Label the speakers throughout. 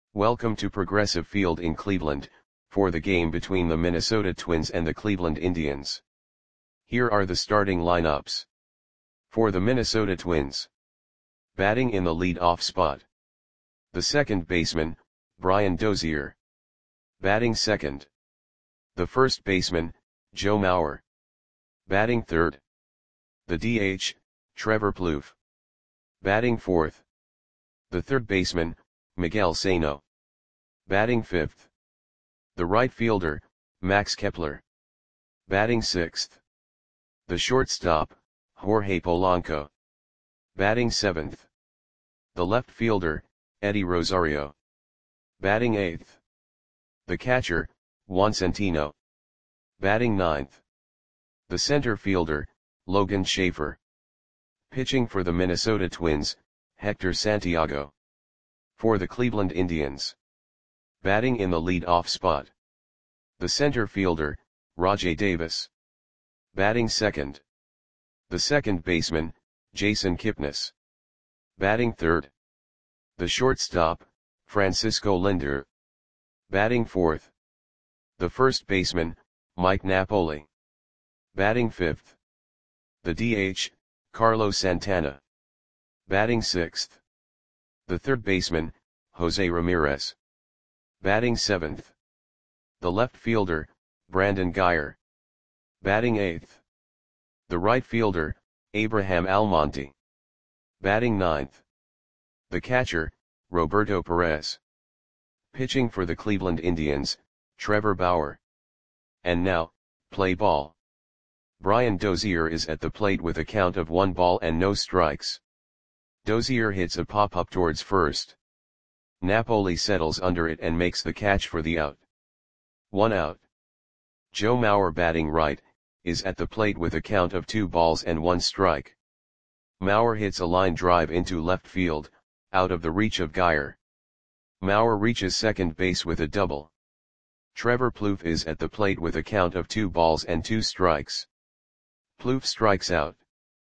Speaker 1: Welcome to Progressive Field in Cleveland, for the game between the Minnesota Twins and the Cleveland Indians. Here are the starting lineups. For the Minnesota Twins. Batting in the lead-off spot. The second baseman, Brian Dozier. Batting second. The first baseman, Joe Mauer. Batting third. The DH, Trevor Plouffe. Batting fourth. The third baseman, Miguel Sano. Batting fifth. The right fielder, Max Kepler. Batting sixth. The shortstop, Jorge Polanco. Batting seventh. The left fielder, Eddie Rosario. Batting eighth. The catcher, Juan Centeno. Batting ninth. The center fielder, Logan Schafer. Pitching for the Minnesota Twins, Hector Santiago. For the Cleveland Indians. Batting in the lead-off spot. The center fielder, Rajai Davis. Batting second. The second baseman, Jason Kipnis. Batting third. The shortstop, Francisco Lindor. Batting fourth. The first baseman, Mike Napoli. Batting fifth. The DH, Carlos Santana. Batting sixth. The third baseman, Jose Ramirez. Batting seventh. The left fielder, Brandon Guyer. Batting eighth. The right fielder, Abraham Almonte. Batting ninth. The catcher, Roberto Perez. Pitching for the Cleveland Indians, Trevor Bauer. And now, play ball. Brian Dozier is at the plate with a count of 1 ball and no strikes. Dozier hits a pop-up towards first. Napoli settles under it and makes the catch for the out. 1 out. Joe Mauer, batting right, is at the plate with a count of 2 balls and 1 strike. Mauer hits a line drive into left field, out of the reach of Guyer. Mauer reaches second base with a double. Trevor Plouffe is at the plate with a count of 2 balls and 2 strikes. Plouffe strikes out.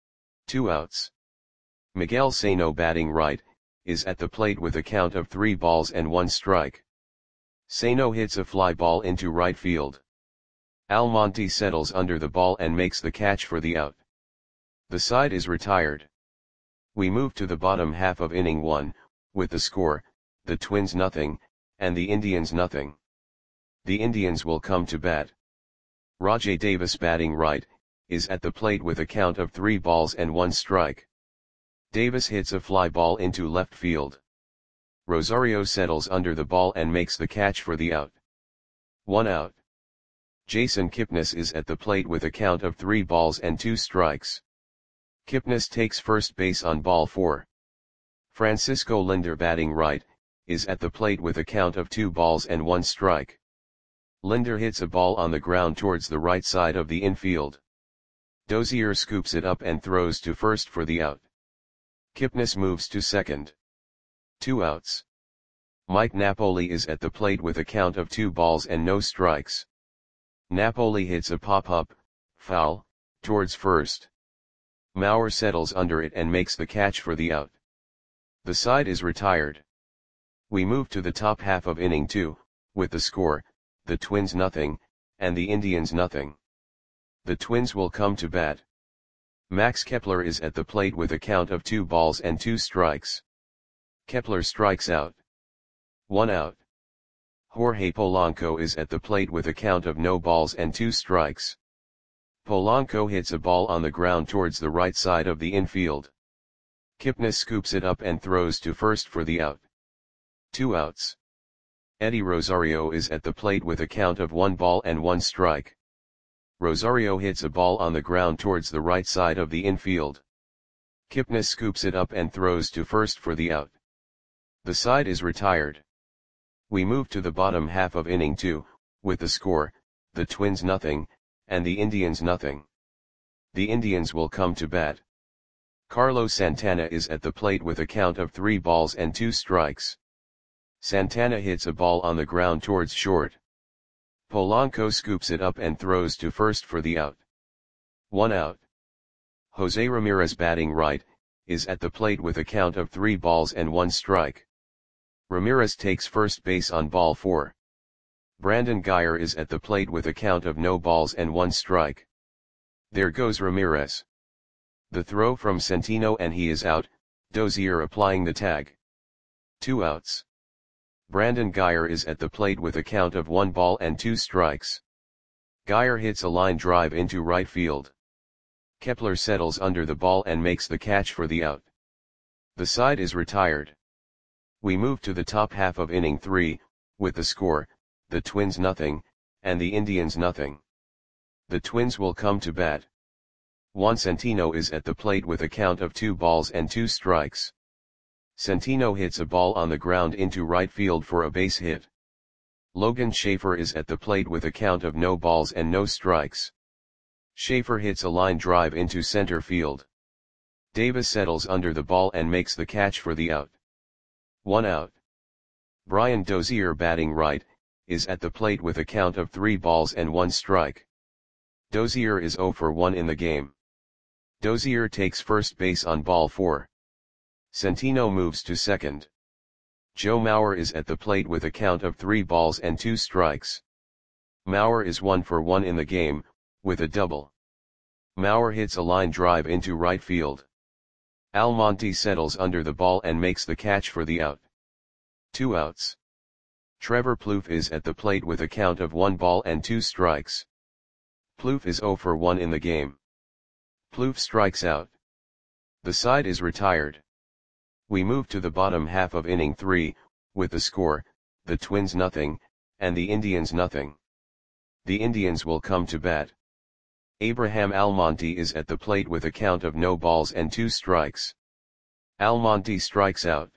Speaker 1: 2 outs. Miguel Sano, batting right, is at the plate with a count of 3 balls and 1 strike. Sano hits a fly ball into right field. Almonte settles under the ball and makes the catch for the out. The side is retired. We move to the bottom half of inning 1, with the score, the Twins 0, and the Indians 0. The Indians will come to bat. Rajai Davis, batting right, is at the plate with a count of 3 balls and 1 strike. Davis hits a fly ball into left field. Rosario settles under the ball and makes the catch for the out. 1 out. Jason Kipnis is at the plate with a count of 3 balls and 2 strikes. Kipnis takes first base on ball 4. Francisco Lindor, batting right, is at the plate with a count of 2 balls and 1 strike. Lindor hits a ball on the ground towards the right side of the infield. Dozier scoops it up and throws to first for the out. Kipnis moves to second. 2 outs. Mike Napoli is at the plate with a count of 2 balls and no strikes. Napoli hits a pop-up, foul, towards first. Mauer settles under it and makes the catch for the out. The side is retired. We move to the top half of inning 2, with the score, the Twins 0, and the Indians 0. The Twins will come to bat. Max Kepler is at the plate with a count of 2 balls and 2 strikes. Kepler strikes out. 1 out. Jorge Polanco is at the plate with a count of no balls and 2 strikes. Polanco hits a ball on the ground towards the right side of the infield. Kipnis scoops it up and throws to first for the out. 2 outs. Eddie Rosario is at the plate with a count of 1 ball and 1 strike. Rosario hits a ball on the ground towards the right side of the infield. Kipnis scoops it up and throws to first for the out. The side is retired. We move to the bottom half of inning 2, with the score, the Twins 0, and the Indians 0. The Indians will come to bat. Carlos Santana is at the plate with a count of 3 balls and 2 strikes. Santana hits a ball on the ground towards short. Polanco scoops it up and throws to first for the out. 1 out. Jose Ramirez, batting right, is at the plate with a count of 3 balls and 1 strike. Ramirez takes first base on ball 4. Brandon Guyer is at the plate with a count of no balls and 1 strike. There goes Ramirez. The throw from Centeno and he is out, Dozier applying the tag. 2 outs. Brandon Guyer is at the plate with a count of 1 ball and 2 strikes. Guyer hits a line drive into right field. Kepler settles under the ball and makes the catch for the out. The side is retired. We move to the top half of inning 3, with the score, the Twins nothing, and the Indians nothing. The Twins will come to bat. Juan Centeno is at the plate with a count of 2 balls and 2 strikes. Centeno hits a ball on the ground into right field for a base hit. Logan Schaefer is at the plate with a count of no balls and no strikes. Schaefer hits a line drive into center field. Davis settles under the ball and makes the catch for the out. 1 out. Brian Dozier, batting right, is at the plate with a count of 3 balls and 1 strike. Dozier is 0 for 1 in the game. Dozier takes first base on ball 4. Centeno moves to second. Joe Mauer is at the plate with a count of 3 balls and 2 strikes. Mauer is 1 for 1 in the game, with a double. Mauer hits a line drive into right field. Almonte settles under the ball and makes the catch for the out. 2 outs. Trevor Plouffe is at the plate with a count of 1 ball and 2 strikes. Plouffe is 0 for 1 in the game. Plouffe strikes out. The side is retired. We move to the bottom half of inning 3, with the score, the Twins nothing, and the Indians nothing. The Indians will come to bat. Abraham Almonte is at the plate with a count of no balls and 2 strikes. Almonte strikes out.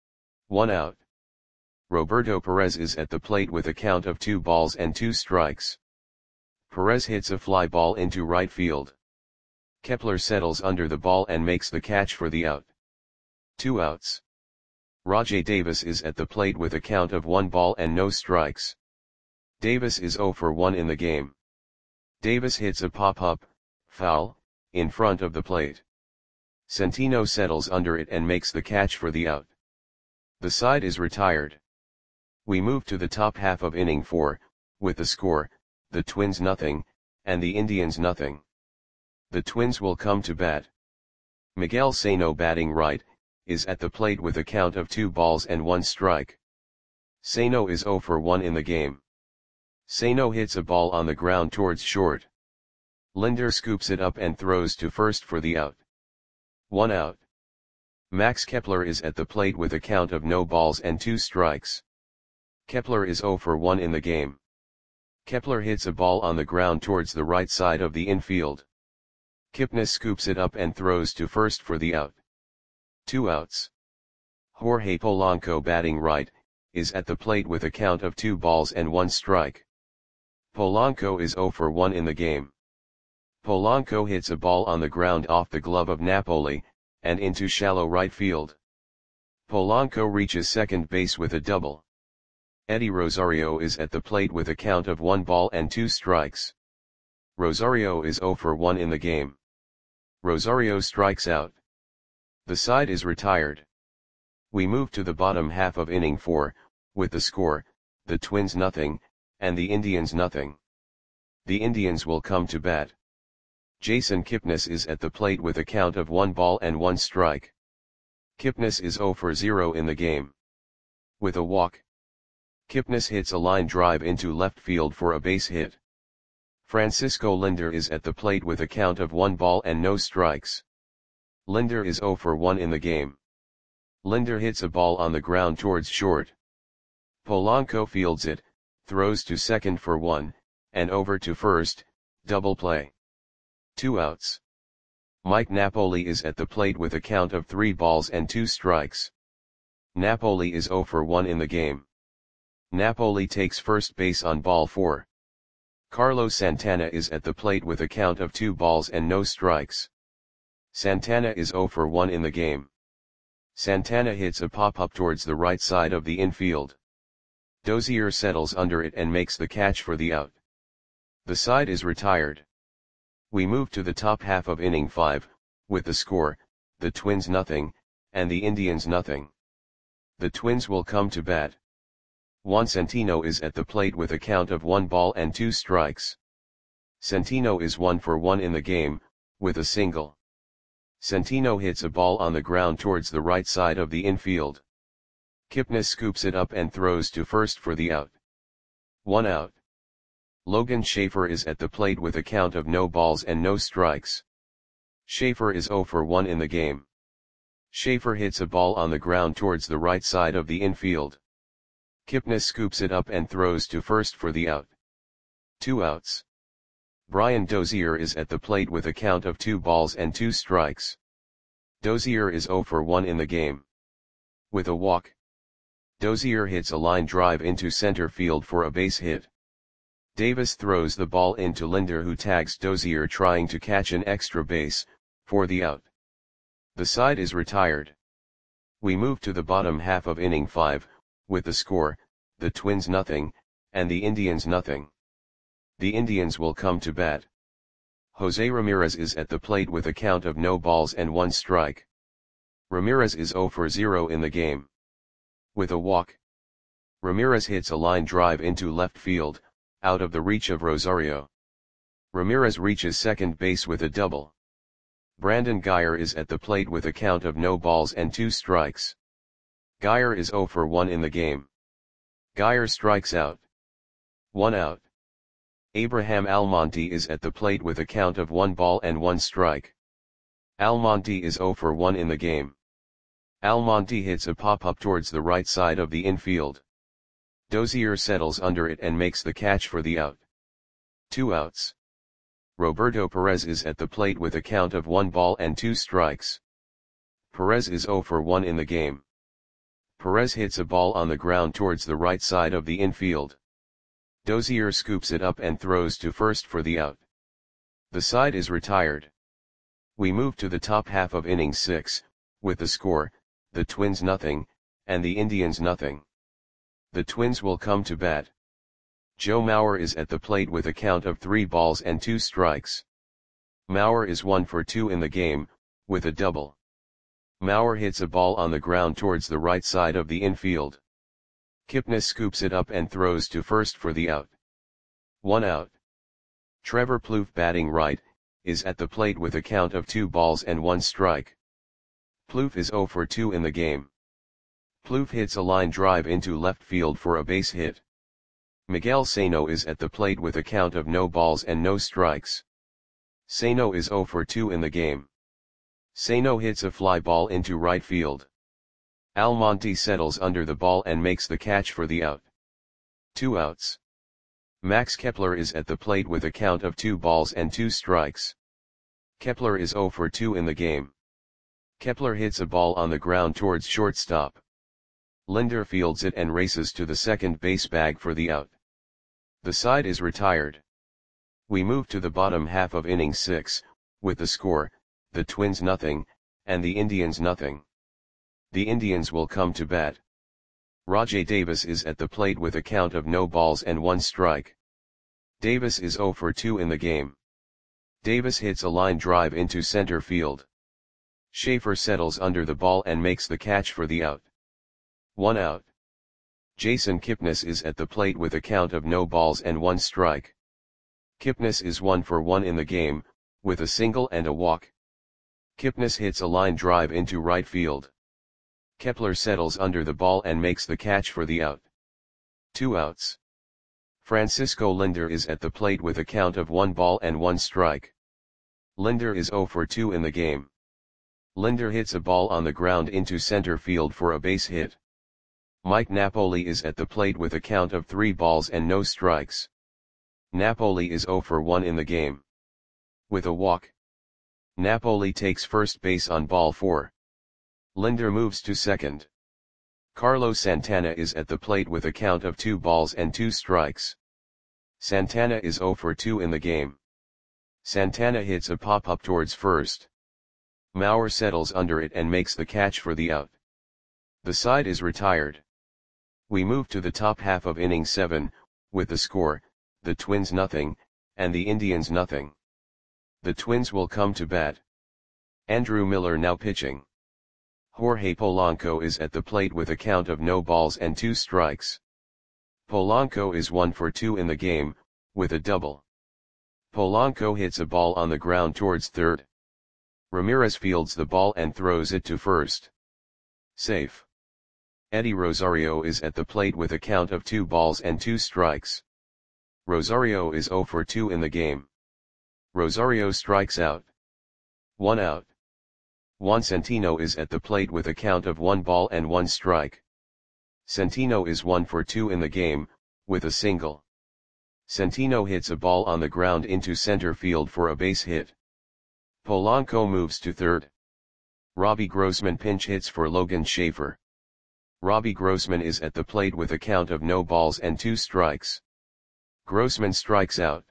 Speaker 1: 1 out. Roberto Perez is at the plate with a count of 2 balls and 2 strikes. Perez hits a fly ball into right field. Kepler settles under the ball and makes the catch for the out. 2 outs. Rajai Davis is at the plate with a count of 1 ball and no strikes. Davis is 0 for 1 in the game. Davis hits a pop-up, foul, in front of the plate. Centeno settles under it and makes the catch for the out. The side is retired. We move to the top half of inning 4, with the score, the Twins nothing, and the Indians nothing. The Twins will come to bat. Miguel Sano, batting right, is at the plate with a count of 2 balls and 1 strike. Sano is 0 for 1 in the game. Sano hits a ball on the ground towards short. Linder scoops it up and throws to first for the out. 1 out. Max Kepler is at the plate with a count of no balls and 2 strikes. Kepler is 0 for 1 in the game. Kepler hits a ball on the ground towards the right side of the infield. Kipnis scoops it up and throws to first for the out. 2 outs. Jorge Polanco, batting right, is at the plate with a count of 2 balls and 1 strike. Polanco is 0 for 1 in the game. Polanco hits a ball on the ground off the glove of Napoli, and into shallow right field. Polanco reaches second base with a double. Eddie Rosario is at the plate with a count of 1 ball and 2 strikes. Rosario is 0 for 1 in the game. Rosario strikes out. The side is retired. We move to the bottom half of inning 4, with the score, the Twins nothing, and the Indians nothing. The Indians will come to bat. Jason Kipnis is at the plate with a count of 1 ball and 1 strike. Kipnis is 0 for 0 in the game. With a walk. Kipnis hits a line drive into left field for a base hit. Francisco Linder is at the plate with a count of 1 ball and no strikes. Linder is 0 for 1 in the game. Linder hits a ball on the ground towards short. Polanco fields it, throws to second for 1, and over to first, double play. 2 outs. Mike Napoli is at the plate with a count of 3 balls and 2 strikes. Napoli is 0 for 1 in the game. Napoli takes first base on ball 4. Carlos Santana is at the plate with a count of 2 balls and no strikes. Santana is 0 for 1 in the game. Santana hits a pop-up towards the right side of the infield. Dozier settles under it and makes the catch for the out. The side is retired. We move to the top half of inning 5, with the score, the Twins nothing, and the Indians nothing. The Twins will come to bat. Juan Centino is at the plate with a count of 1 ball and 2 strikes. Centino is 1 for 1 in the game, with a single. Centino hits a ball on the ground towards the right side of the infield. Kipnis scoops it up and throws to first for the out. 1 out. Logan Schafer is at the plate with a count of no balls and no strikes. Schafer is 0 for 1 in the game. Schafer hits a ball on the ground towards the right side of the infield. Kipnis scoops it up and throws to first for the out. 2 outs. Brian Dozier is at the plate with a count of 2 balls and 2 strikes. Dozier is 0 for 1 in the game. With a walk, Dozier hits a line drive into center field for a base hit. Davis throws the ball into Linder, who tags Dozier trying to catch an extra base, for the out. The side is retired. We move to the bottom half of inning 5, with the score, the Twins nothing, and the Indians nothing. The Indians will come to bat. Jose Ramirez is at the plate with a count of no balls and 1 strike. Ramirez is 0 for 0 in the game. With a walk, Ramirez hits a line drive into left field, out of the reach of Rosario. Ramirez reaches second base with a double. Brandon Guyer is at the plate with a count of no balls and 2 strikes. Guyer is 0 for 1 in the game. Guyer strikes out. 1 out. Abraham Almonte is at the plate with a count of 1 ball and 1 strike. Almonte is 0 for 1 in the game. Almonte hits a pop-up towards the right side of the infield. Dozier settles under it and makes the catch for the out. 2 outs. Roberto Perez is at the plate with a count of 1 ball and 2 strikes. Perez is 0 for 1 in the game. Perez hits a ball on the ground towards the right side of the infield. Dozier scoops it up and throws to first for the out. The side is retired. We move to the top half of inning 6, with the score, the Twins nothing, and the Indians nothing. The Twins will come to bat. Joe Mauer is at the plate with a count of 3 balls and 2 strikes. Mauer is 1 for 2 in the game, with a double. Mauer hits a ball on the ground towards the right side of the infield. Kipnis scoops it up and throws to first for the out. 1 out. Trevor Plouffe, batting right, is at the plate with a count of 2 balls and 1 strike. Plouffe is 0 for 2 in the game. Plouffe hits a line drive into left field for a base hit. Miguel Sano is at the plate with a count of no balls and no strikes. Sano is 0 for 2 in the game. Sano hits a fly ball into right field. Almonte settles under the ball and makes the catch for the out. 2 outs. Max Kepler is at the plate with a count of 2 balls and 2 strikes. Kepler is 0 for 2 in the game. Kepler hits a ball on the ground towards shortstop. Linder fields it and races to the second base bag for the out. The side is retired. We move to the bottom half of inning 6, with the score, the Twins nothing, and the Indians nothing. The Indians will come to bat. Rajai Davis is at the plate with a count of no balls and 1 strike. Davis is 0 for 2 in the game. Davis hits a line drive into center field. Schafer settles under the ball and makes the catch for the out. 1 out. Jason Kipnis is at the plate with a count of no balls and 1 strike. Kipnis is 1 for 1 in the game, with a single and a walk. Kipnis hits a line drive into right field. Kepler settles under the ball and makes the catch for the out. 2 outs. Francisco Linder is at the plate with a count of 1 ball and 1 strike. Linder is 0 for 2 in the game. Linder hits a ball on the ground into center field for a base hit. Mike Napoli is at the plate with a count of 3 balls and no strikes. Napoli is 0 for 1 in the game. With a walk, Napoli takes first base on ball 4. Linder moves to second. Carlos Santana is at the plate with a count of 2 balls and 2 strikes. Santana is 0 for 2 in the game. Santana hits a pop-up towards first. Mauer settles under it and makes the catch for the out. The side is retired. We move to the top half of inning 7, with the score, the Twins nothing, and the Indians nothing. The Twins will come to bat. Andrew Miller now pitching. Jorge Polanco is at the plate with a count of no balls and 2 strikes. Polanco is 1 for 2 in the game, with a double. Polanco hits a ball on the ground towards third. Ramirez fields the ball and throws it to first. Safe. Eddie Rosario is at the plate with a count of 2 balls and 2 strikes. Rosario is 0 for 2 in the game. Rosario strikes out. 1 out. Juan Centino is at the plate with a count of 1 ball and 1 strike. Centino is 1 for 2 in the game, with a single. Centino hits a ball on the ground into center field for a base hit. Polanco moves to third. Robbie Grossman pinch hits for Logan Schaefer. Robbie Grossman is at the plate with a count of no balls and 2 strikes. Grossman strikes out.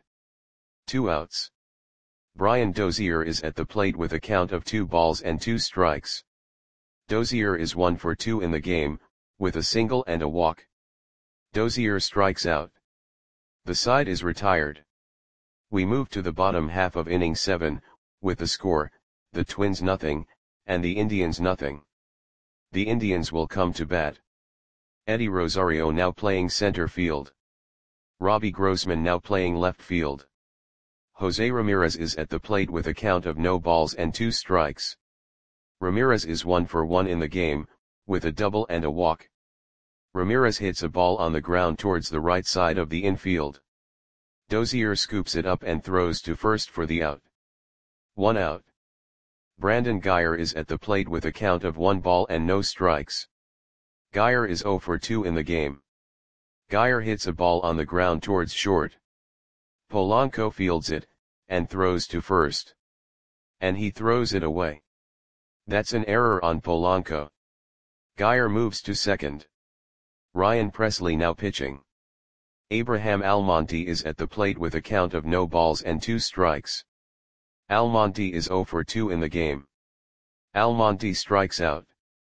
Speaker 1: 2 outs. Brian Dozier is at the plate with a count of 2 balls and 2 strikes. Dozier is 1 for 2 in the game, with a single and a walk. Dozier strikes out. The side is retired. We move to the bottom half of inning 7, with the score, the Twins nothing, and the Indians nothing. The Indians will come to bat. Eddie Rosario now playing center field. Robbie Grossman now playing left field. Jose Ramirez is at the plate with a count of no balls and 2 strikes. Ramirez is 1 for 1 in the game, with a double and a walk. Ramirez hits a ball on the ground towards the right side of the infield. Dozier scoops it up and throws to first for the out. 1 out. Brandon Guyer is at the plate with a count of 1 ball and no strikes. Guyer is 0 for 2 in the game. Guyer hits a ball on the ground towards short. Polanco fields it, and throws to first. And he throws it away. That's an error on Polanco. Guyer moves to second. Ryan Presley now pitching. Abraham Almonte is at the plate with a count of no balls and 2 strikes. Almonte is 0 for 2 in the game. Almonte strikes out.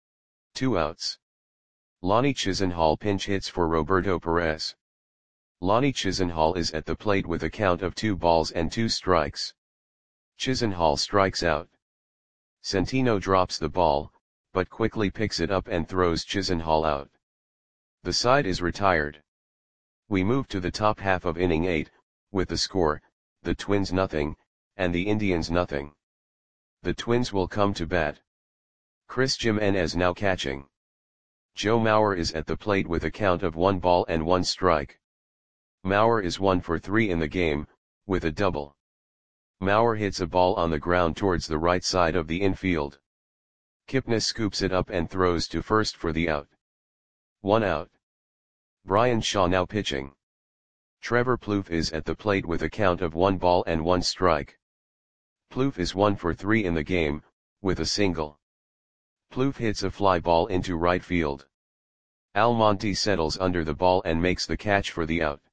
Speaker 1: 2 outs. Lonnie Chisenhall pinch hits for Roberto Perez. Lonnie Chisenhall is at the plate with a count of 2 balls and 2 strikes. Chisenhall strikes out. Centino drops the ball, but quickly picks it up and throws Chisenhall out. The side is retired. We move to the top half of inning 8, with the score, the Twins nothing, and the Indians nothing. The Twins will come to bat. Chris Jimenez now catching. Joe Mauer is at the plate with a count of 1 ball and 1 strike. Mauer is 1 for 3 in the game, with a double. Mauer hits a ball on the ground towards the right side of the infield. Kipnis scoops it up and throws to first for the out. 1 out. Brian Shaw now pitching. Trevor Plouffe is at the plate with a count of 1 ball and 1 strike. Plouffe is 1 for 3 in the game, with a single. Plouffe hits a fly ball into right field. Almonte settles under the ball and makes the catch for the out.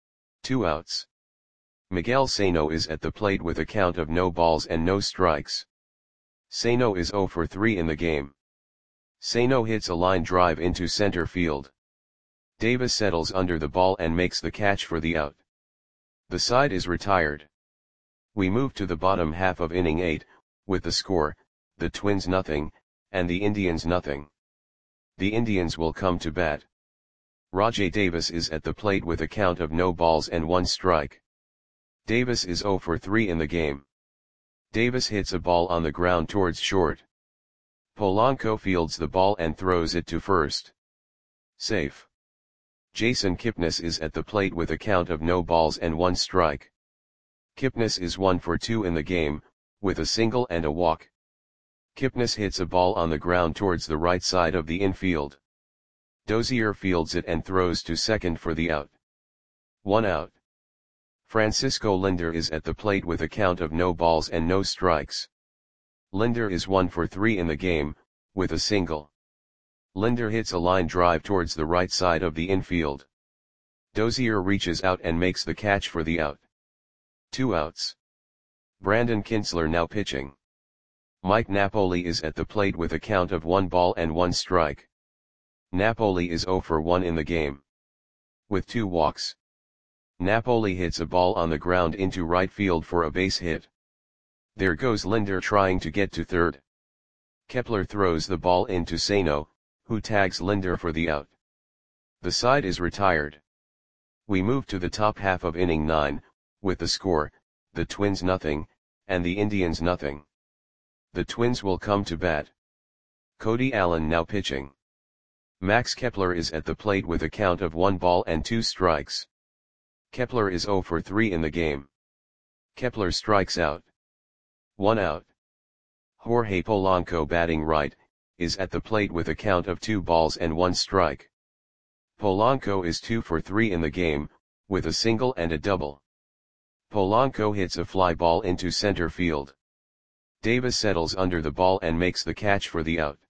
Speaker 1: 2 outs. Miguel Sano is at the plate with a count of no balls and no strikes. Sano is 0 for 3 in the game. Sano hits a line drive into center field. Davis settles under the ball and makes the catch for the out. The side is retired. We move to the bottom half of inning 8, with the score, the Twins nothing, and the Indians nothing. The Indians will come to bat. Rajai Davis is at the plate with a count of no balls and 1 strike. Davis is 0 for 3 in the game. Davis hits a ball on the ground towards short. Polanco fields the ball and throws it to first. Safe. Jason Kipnis is at the plate with a count of no balls and 1 strike. Kipnis is 1 for 2 in the game, with a single and a walk. Kipnis hits a ball on the ground towards the right side of the infield. Dozier fields it and throws to second for the out. 1 out. Francisco Lindor is at the plate with a count of no balls and no strikes. Lindor is 1 for 3 in the game, with a single. Lindor hits a line drive towards the right side of the infield. Dozier reaches out and makes the catch for the out. 2 outs. Brandon Kintzler now pitching. Mike Napoli is at the plate with a count of 1 ball and 1 strike. Napoli is 0 for 1 in the game. With 2 walks. Napoli hits a ball on the ground into right field for a base hit. There goes Lindor trying to get to third. Kepler throws the ball into Sano, who tags Linder for the out. The side is retired. We move to the top half of inning 9, with the score, the Twins nothing, and the Indians nothing. The Twins will come to bat. Cody Allen now pitching. Max Kepler is at the plate with a count of 1 ball and 2 strikes. Kepler is 0 for 3 in the game. Kepler strikes out. 1 out. Jorge Polanco batting right, is at the plate with a count of 2 balls and 1 strike. Polanco is 2 for 3 in the game, with a single and a double. Polanco hits a fly ball into center field. Davis settles under the ball and makes the catch for the out.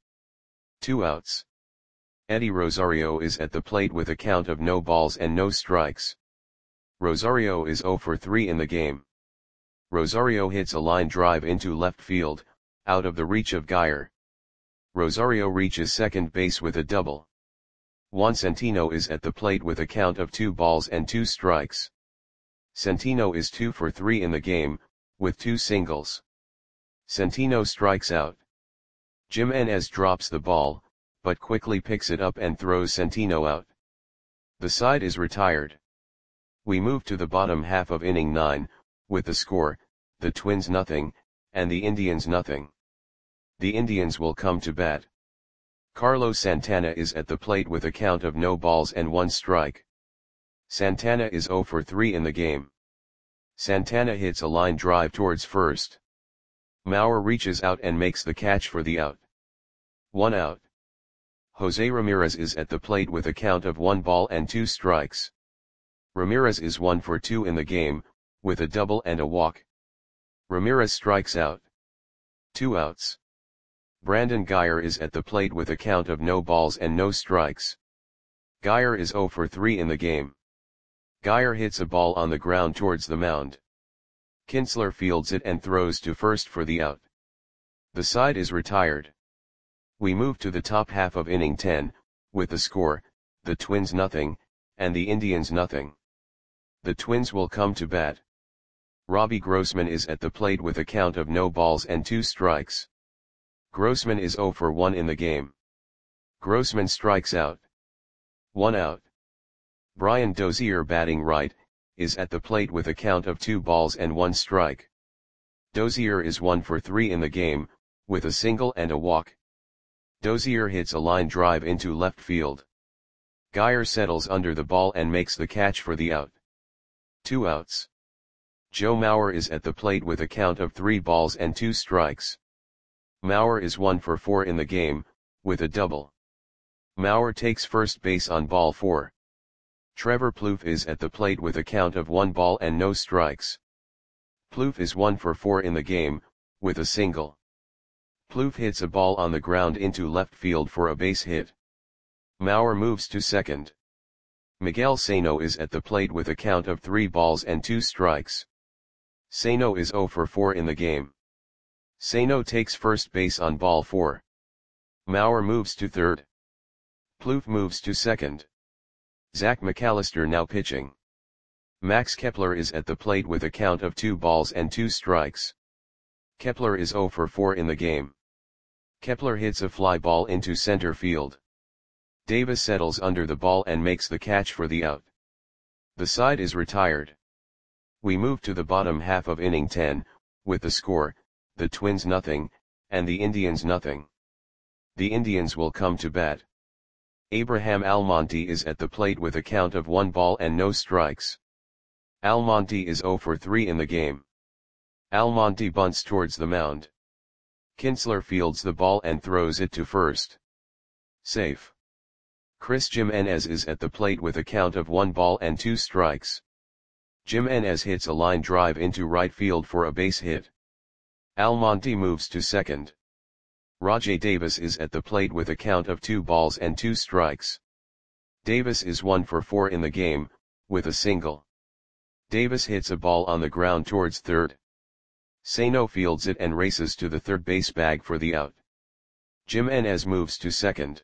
Speaker 1: 2 outs. Eddie Rosario is at the plate with a count of no balls and no strikes. Rosario is 0 for 3 in the game. Rosario hits a line drive into left field, out of the reach of Geyer. Rosario reaches second base with a double. Juan Centino is at the plate with a count of 2 balls and 2 strikes. Centino is 2 for 3 in the game, with 2 singles. Centino strikes out. Jimenez drops the ball, but quickly picks it up and throws Centino out. The side is retired. We move to the bottom half of inning 9, with the score, the Twins nothing, and the Indians nothing. The Indians will come to bat. Carlos Santana is at the plate with a count of no balls and 1 strike. Santana is 0 for 3 in the game. Santana hits a line drive towards first. Mauer reaches out and makes the catch for the out. 1 out. Jose Ramirez is at the plate with a count of 1 ball and 2 strikes. Ramirez is 1 for 2 in the game, with a double and a walk. Ramirez strikes out. 2 outs. Brandon Geyer is at the plate with a count of no balls and no strikes. Geyer is 0 for 3 in the game. Geyer hits a ball on the ground towards the mound. Kinsler fields it and throws to first for the out. The side is retired. We move to the top half of inning 10, with the score, the Twins nothing, and the Indians nothing. The Twins will come to bat. Robbie Grossman is at the plate with a count of no balls and 2 strikes. Grossman is 0 for 1 in the game. Grossman strikes out. 1 out. Brian Dozier batting right, is at the plate with a count of 2 balls and 1 strike. Dozier is 1 for 3 in the game, with a single and a walk. Dozier hits a line drive into left field. Geyer settles under the ball and makes the catch for the out. 2 outs. Joe Mauer is at the plate with a count of 3 balls and 2 strikes. Mauer is 1 for 4 in the game, with a double. Mauer takes first base on ball 4. Trevor Plouffe is at the plate with a count of 1 ball and no strikes. Plouffe is 1 for 4 in the game, with a single. Plouffe hits a ball on the ground into left field for a base hit. Mauer moves to second. Miguel Sano is at the plate with a count of 3 balls and 2 strikes. Sano is 0 for 4 in the game. Sano takes first base on ball 4. Mauer moves to third. Plouffe moves to second. Zach McAllister now pitching. Max Kepler is at the plate with a count of 2 balls and 2 strikes. Kepler is 0 for 4 in the game. Kepler hits a fly ball into center field. Davis settles under the ball and makes the catch for the out. The side is retired. We move to the bottom half of inning 10, with the score, the Twins nothing, and the Indians nothing. The Indians will come to bat. Abraham Almonte is at the plate with a count of 1 ball and no strikes. Almonte is 0 for 3 in the game. Almonte bunts towards the mound. Kinsler fields the ball and throws it to first. Safe. Chris Jimenez is at the plate with a count of 1 ball and 2 strikes. Jimenez hits a line drive into right field for a base hit. Almonte moves to second. Rajai Davis is at the plate with a count of 2 balls and 2 strikes. Davis is 1 for 4 in the game, with a single. Davis hits a ball on the ground towards third. Sano fields it and races to the third base bag for the out. Jimenez moves to second.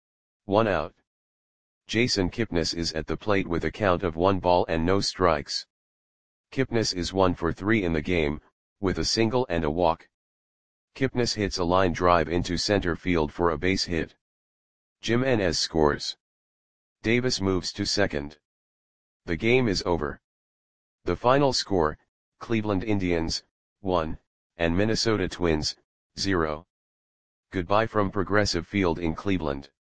Speaker 1: 1 out. Jason Kipnis is at the plate with a count of 1 ball and no strikes. Kipnis is 1 for 3 in the game, with a single and a walk. Kipnis hits a line drive into center field for a base hit. Jimenez scores. Davis moves to second. The game is over. The final score, Cleveland Indians, 1, and Minnesota Twins, 0. Goodbye from Progressive Field in Cleveland.